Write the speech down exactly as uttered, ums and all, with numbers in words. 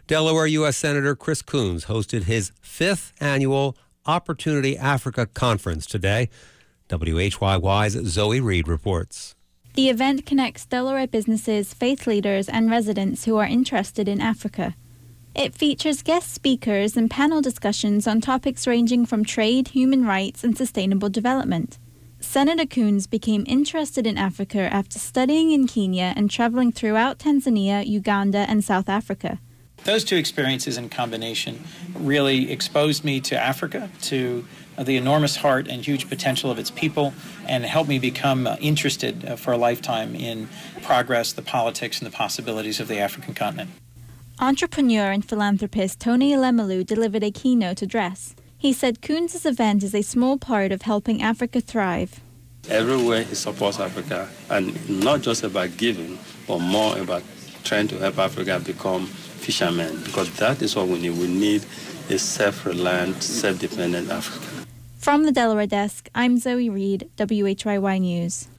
Delaware U S Senator Chris Coons hosted his fifth annual Opportunity Africa Conference today. W H Y Y's Zoe Reed reports. The event connects Delaware businesses, faith leaders, and residents who are interested in Africa. It features guest speakers and panel discussions on topics ranging from trade, human rights, and sustainable development. Senator Coons became interested in Africa after studying in Kenya and traveling throughout Tanzania, Uganda, and South Africa. Those two experiences in combination really exposed me to Africa, to the enormous heart and huge potential of its people, and helped me become uh, interested uh, for a lifetime in progress, the politics, and the possibilities of the African continent. Entrepreneur and philanthropist Tony Elemalu delivered a keynote address. He said Coons' event is a small part of helping Africa thrive. Everywhere he supports Africa, and not just about giving, but more about trying to help Africa become fishermen, because that is what we need. We need a self-reliant, self-dependent Africa. From the Delaware desk, I'm Zoe Reed, W H Y Y News.